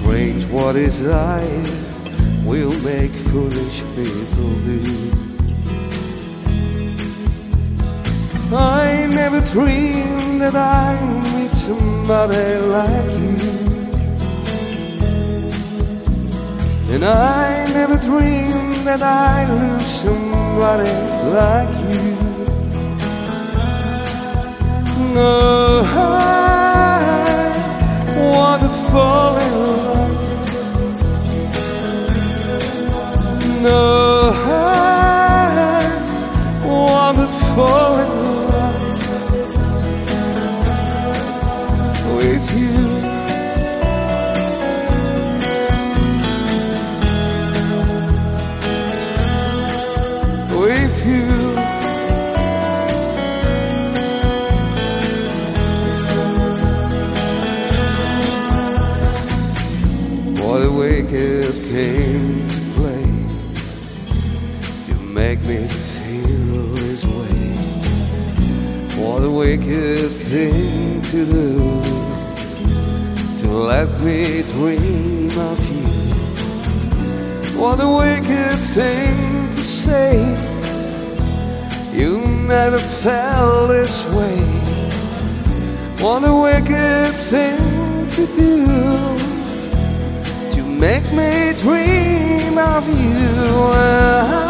strange what desire will make foolish people do. I never dreamed that I'd meet somebody like you, and I never dreamed that I'd lose somebody like you. No, I want to fall in love. No, I want to fall in love with you. With you. What a wicked game to play to make me feel this way. What a wicked thing to do to let me dream of you. What a wicked thing to say. You never felt this way. What a wicked thing to do to make me dream of you.